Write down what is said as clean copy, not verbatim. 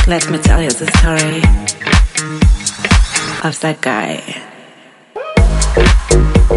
Let me tell you the story of that guy.